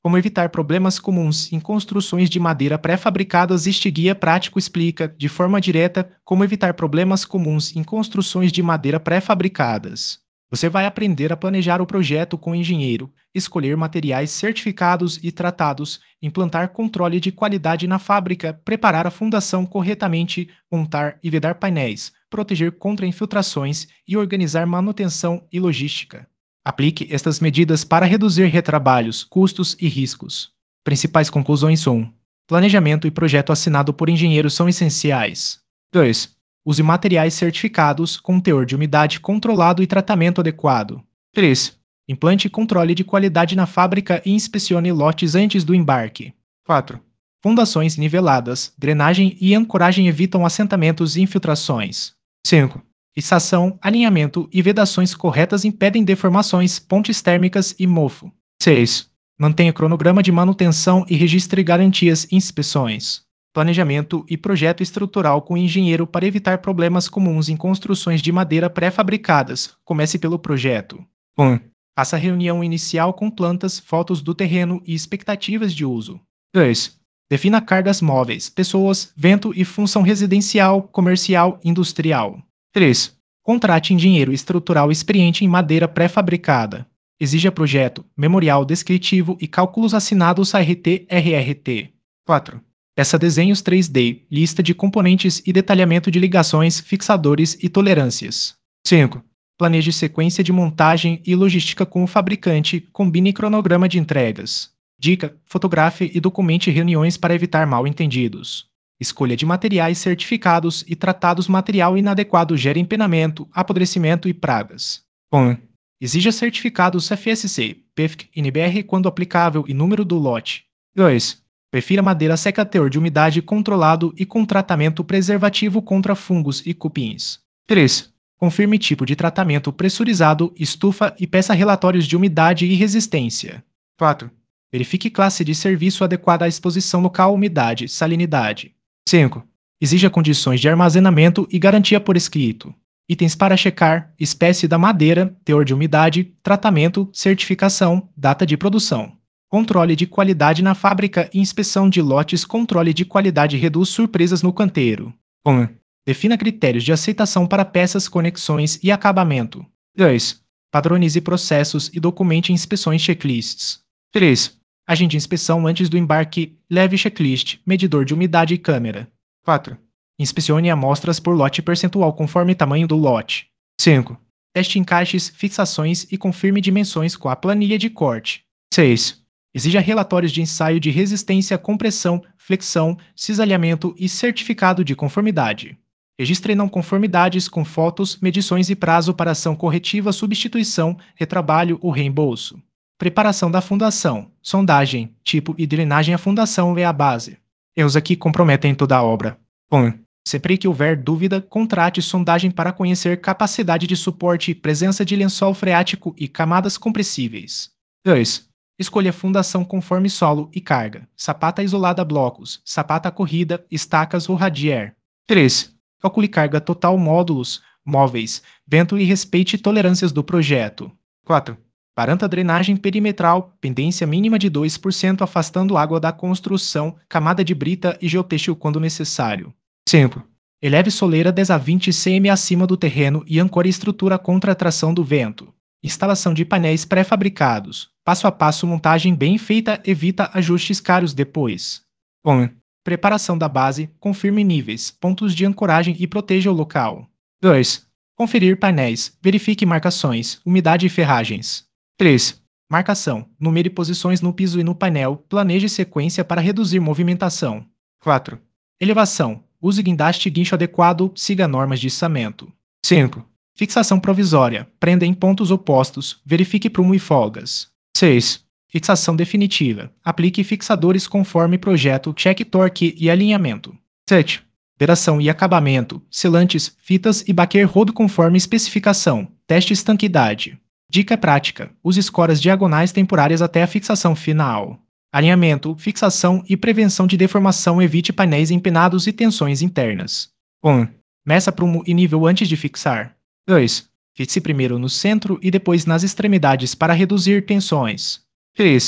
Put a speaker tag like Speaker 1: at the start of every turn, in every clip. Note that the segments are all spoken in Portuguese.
Speaker 1: Como evitar problemas comuns em construções de madeira pré-fabricadas. Este guia prático explica, de forma direta, como evitar problemas comuns em construções de madeira pré-fabricadas. Você vai aprender a planejar o projeto com o engenheiro, escolher materiais certificados e tratados, implantar controle de qualidade na fábrica, preparar a fundação corretamente, montar e vedar painéis, proteger contra infiltrações e organizar manutenção e logística. Aplique estas medidas para reduzir retrabalhos, custos e riscos. Principais conclusões são: planejamento e projeto assinado por engenheiros são essenciais. 2. Use materiais certificados com teor de umidade controlado e tratamento adequado. 3. Implante controle de qualidade na fábrica e inspecione lotes antes do embarque. 4. Fundações niveladas, drenagem e ancoragem evitam assentamentos e infiltrações. 5. Fixação, alinhamento e vedações corretas impedem deformações, pontes térmicas e mofo. 6. Mantenha cronograma de manutenção e registre garantias e inspeções. Planejamento e projeto estrutural com o engenheiro para evitar problemas comuns em construções de madeira pré-fabricadas. Comece pelo projeto. 1. Faça reunião inicial com plantas, fotos do terreno e expectativas de uso. 2. Defina cargas móveis, pessoas, vento e função residencial, comercial e industrial. 3. Contrate engenheiro estrutural experiente em madeira pré-fabricada. Exija projeto, memorial descritivo e cálculos assinados ART-RRT. 4. Peça desenhos 3D, lista de componentes e detalhamento de ligações, fixadores e tolerâncias. 5. Planeje sequência de montagem e logística com o fabricante, combine cronograma de entregas. Dica: fotografe e documente reuniões para evitar mal-entendidos. Escolha de materiais certificados e tratados. Material inadequado gera empenamento, apodrecimento e pragas. 1. Exija certificados FSC, PEFC, NBR quando aplicável e número do lote. 2. Prefira madeira seca teor de umidade controlado e com tratamento preservativo contra fungos e cupins. 3. Confirme tipo de tratamento pressurizado, estufa e peça relatórios de umidade e resistência. 4. Verifique classe de serviço adequada à exposição local, umidade, salinidade. 5. Exija condições de armazenamento e garantia por escrito. Itens para checar: espécie da madeira, teor de umidade, tratamento, certificação, data de produção. Controle de qualidade na fábrica e inspeção de lotes. Controle de qualidade reduz surpresas no canteiro. 1. Defina critérios de aceitação para peças, conexões e acabamento. 2. Padronize processos e documente inspeções checklists. 3. Agende inspeção antes do embarque. Leve checklist, medidor de umidade e câmera. 4. Inspecione amostras por lote percentual conforme tamanho do lote. 5. Teste encaixes, fixações e confirme dimensões com a planilha de corte. 6. Exija relatórios de ensaio de resistência, compressão, flexão, cisalhamento e certificado de conformidade. Registre não conformidades com fotos, medições e prazo para ação corretiva, substituição, retrabalho ou reembolso. Preparação da fundação, sondagem, tipo e drenagem. A fundação é a base. Erros aqui comprometem toda a obra. 1. Sempre que houver dúvida, contrate sondagem para conhecer capacidade de suporte, presença de lençol freático e camadas compressíveis. 2. Escolha fundação conforme solo e carga, sapata isolada, blocos, sapata corrida, estacas ou radier. 3. Calcule carga total, módulos, móveis, vento e respeite tolerâncias do projeto. 4. Garanta drenagem perimetral, pendência mínima de 2%, afastando água da construção, camada de brita e geotêxtil quando necessário. 5. Eleve soleira 10 a 20 cm acima do terreno e ancore estrutura contra a tração do vento. Instalação de painéis pré-fabricados. Passo a passo, montagem bem feita evita ajustes caros depois. 1. Preparação da base, confirme níveis, pontos de ancoragem e proteja o local. 2. Conferir painéis, verifique marcações, umidade e ferragens. 3. Marcação, numere posições no piso e no painel, planeje sequência para reduzir movimentação. 4. Elevação, use guindaste e guincho adequado, siga normas de içamento. 5. Fixação provisória, prenda em pontos opostos, verifique prumo e folgas. 6. Fixação definitiva, aplique fixadores conforme projeto, cheque torque e alinhamento. 7. Operação e acabamento, selantes, fitas e baquer rodo conforme especificação, teste estanquidade. Dica prática, use escoras diagonais temporárias até a fixação final. Alinhamento, fixação e prevenção de deformação, evite painéis empenados e tensões internas. 1. Meça prumo e nível antes de fixar. 2. Fixe primeiro no centro e depois nas extremidades para reduzir tensões. 3.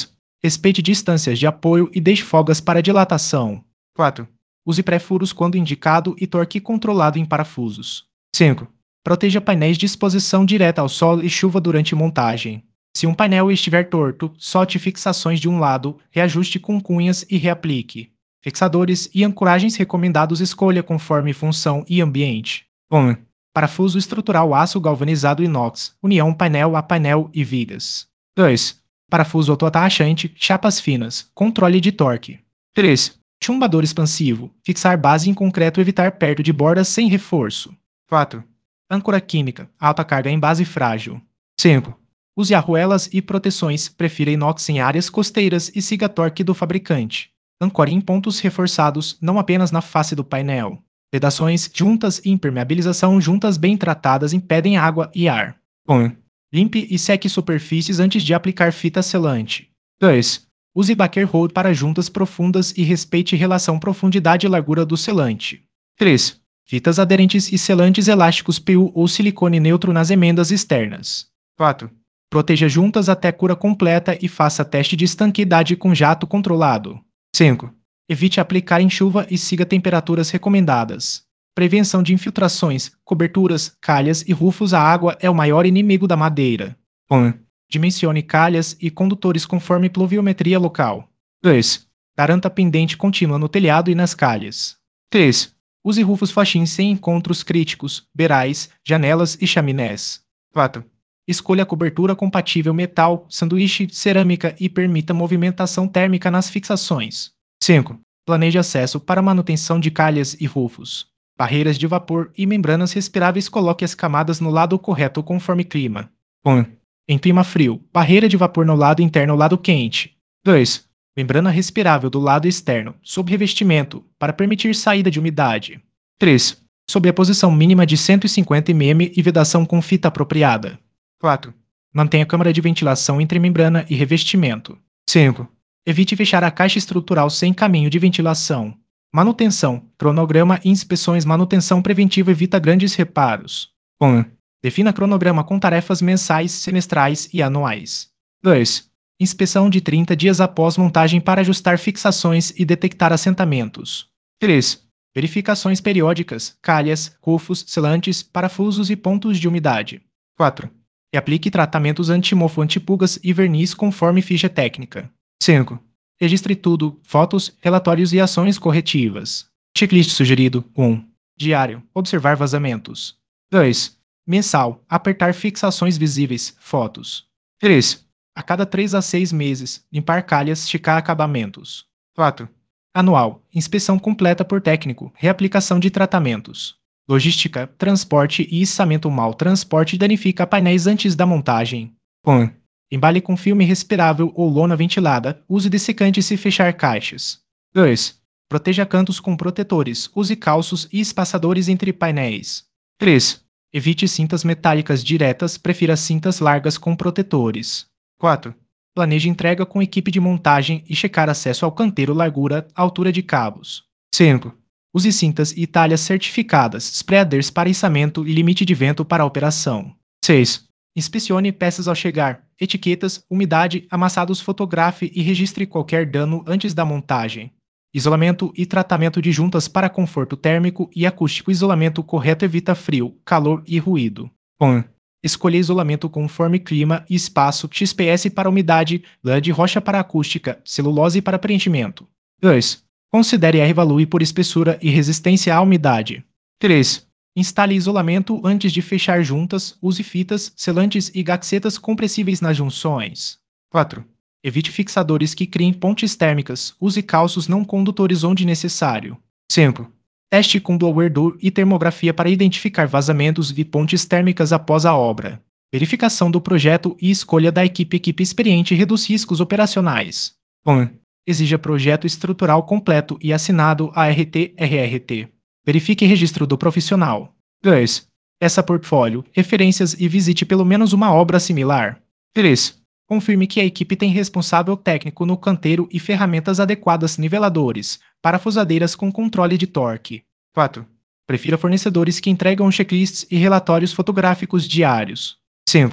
Speaker 1: Respeite distâncias de apoio e deixe folgas para dilatação. 4. Use pré-furos quando indicado e torque controlado em parafusos. 5. Proteja painéis de exposição direta ao sol e chuva durante montagem. Se um painel estiver torto, solte fixações de um lado, reajuste com cunhas e reaplique. Fixadores e ancoragens recomendados escolha conforme função e ambiente. 1. Parafuso estrutural aço galvanizado inox, união painel a painel e vigas. 2. Parafuso autoatachante, chapas finas, controle de torque. 3. Chumbador expansivo, fixar base em concreto e evitar perto de bordas sem reforço. 4. Âncora química, alta carga em base frágil. 5. Use arruelas e proteções, prefira inox em áreas costeiras e siga torque do fabricante. Ancore em pontos reforçados, não apenas na face do painel. Vedações, juntas e impermeabilização juntas bem tratadas impedem água e ar. 1. Limpe e seque superfícies antes de aplicar fita selante. 2. Use backer hold para juntas profundas e respeite relação profundidade e largura do selante. 3. Fitas aderentes e selantes elásticos PU ou silicone neutro nas emendas externas. 4. Proteja juntas até cura completa e faça teste de estanqueidade com jato controlado. 5. Evite aplicar em chuva e siga temperaturas recomendadas. Prevenção de infiltrações, coberturas, calhas e rufos. A água é o maior inimigo da madeira. 1. Dimensione calhas e condutores conforme pluviometria local. 2. Garanta pendente contínua no telhado e nas calhas. 3. Use rufos faixins sem encontros críticos, beirais, janelas e chaminés. 4. Escolha a cobertura compatível metal, sanduíche, cerâmica e permita movimentação térmica nas fixações. 5. Planeje acesso para manutenção de calhas e rufos. Barreiras de vapor e membranas respiráveis. Coloque as camadas no lado correto conforme clima. 1. Em clima frio, barreira de vapor no lado interno ou lado quente. 2. Membrana respirável do lado externo, sob revestimento, para permitir saída de umidade. 3. Sob a posição mínima de 150 mm e vedação com fita apropriada. 4. Mantenha a câmara de ventilação entre membrana e revestimento. 5. Evite fechar a caixa estrutural sem caminho de ventilação. Manutenção, cronograma e inspeções. Manutenção preventiva evita grandes reparos. 1. Defina cronograma com tarefas mensais, semestrais e anuais. 2. Inspeção de 30 dias após montagem para ajustar fixações e detectar assentamentos. 3. Verificações periódicas, calhas, rufos, selantes, parafusos e pontos de umidade. 4. E aplique tratamentos antimofo, antipulgas e verniz conforme ficha técnica. 5. Registre tudo, fotos, relatórios e ações corretivas. Checklist sugerido. 1. Diário. Observar vazamentos. 2. Mensal. Apertar fixações visíveis, fotos. 3. A cada 3 a 6 meses, limpar calhas, checar acabamentos. 4. Anual. Inspeção completa por técnico, reaplicação de tratamentos. Logística, transporte e içamento. Mau transporte danifica painéis antes da montagem. 1. Embale com filme respirável ou lona ventilada. Use dessecante se fechar caixas. 2. Proteja cantos com protetores. Use calços e espaçadores entre painéis. 3. Evite cintas metálicas diretas. Prefira cintas largas com protetores. 4. Planeje entrega com equipe de montagem e checar acesso ao canteiro, largura, altura de cabos. 5. Use cintas e talhas certificadas, spreaders para içamento e limite de vento para a operação. 6. Inspecione peças ao chegar, etiquetas, umidade, amassados. Fotografe e registre qualquer dano antes da montagem. Isolamento e tratamento de juntas para conforto térmico e acústico. Isolamento correto evita frio, calor e ruído. 1. Escolha isolamento conforme clima e espaço. XPS para umidade, lã de rocha para acústica, celulose para preenchimento. 2. Considere R-value por espessura e resistência à umidade. 3. Instale isolamento antes de fechar juntas. Use fitas, selantes e gaxetas compressíveis nas junções. 4. Evite fixadores que criem pontes térmicas. Use calços não condutores onde necessário. 5. Teste com blower door e termografia para identificar vazamentos e pontes térmicas após a obra. Verificação do projeto e escolha da equipe. Equipe experiente reduz riscos operacionais. 1. Exija projeto estrutural completo e assinado ART-RRT. Verifique registro do profissional. 2. Peça portfólio, referências e visite pelo menos uma obra similar. 3. Confirme que a equipe tem responsável técnico no canteiro e ferramentas adequadas. Niveladores, parafusadeiras com controle de torque. 4. Prefira fornecedores que entregam checklists e relatórios fotográficos diários. 5.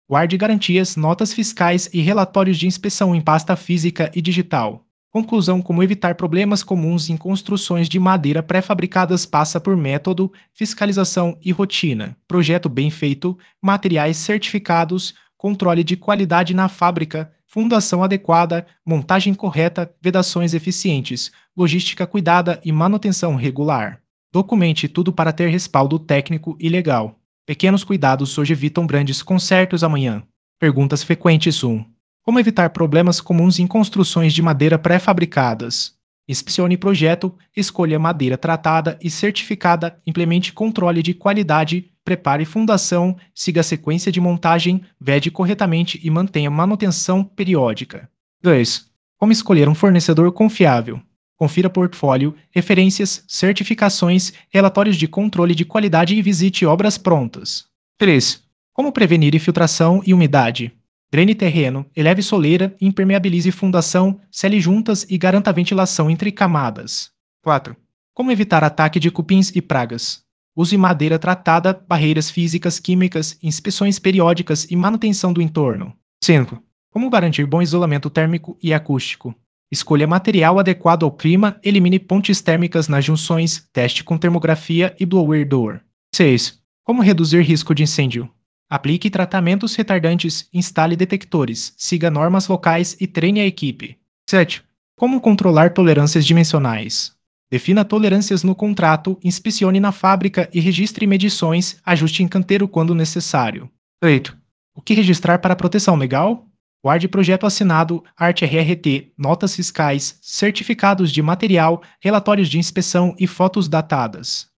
Speaker 1: Guarde garantias, notas fiscais e relatórios de inspeção em pasta física e digital. Conclusão: como evitar problemas comuns em construções de madeira pré-fabricadas passa por método, fiscalização e rotina, projeto bem feito, materiais certificados, controle de qualidade na fábrica, fundação adequada, montagem correta, vedações eficientes, logística cuidada e manutenção regular. Documente tudo para ter respaldo técnico e legal. Pequenos cuidados hoje evitam grandes consertos amanhã. Perguntas frequentes 1. Como evitar problemas comuns em construções de madeira pré-fabricadas? Inspecione projeto, escolha madeira tratada e certificada, implemente controle de qualidade, prepare fundação, siga a sequência de montagem, vede corretamente e mantenha manutenção periódica. 2. Como escolher um fornecedor confiável? Confira portfólio, referências, certificações, relatórios de controle de qualidade e visite obras prontas. 3. Como prevenir infiltração e umidade? Drene terreno, eleve soleira, impermeabilize fundação, cele juntas e garanta ventilação entre camadas. 4. Como evitar ataque de cupins e pragas? Use madeira tratada, barreiras físicas, químicas, inspeções periódicas e manutenção do entorno. 5. Como garantir bom isolamento térmico e acústico? Escolha material adequado ao clima, elimine pontes térmicas nas junções, teste com termografia e blower door. 6. Como reduzir risco de incêndio? Aplique tratamentos retardantes, instale detectores, siga normas locais e treine a equipe. 7. Como controlar tolerâncias dimensionais? Defina tolerâncias no contrato, inspecione na fábrica e registre medições, ajuste em canteiro quando necessário. 8. O que registrar para proteção legal? Guarde projeto assinado, arte RRT, notas fiscais, certificados de material, relatórios de inspeção e fotos datadas.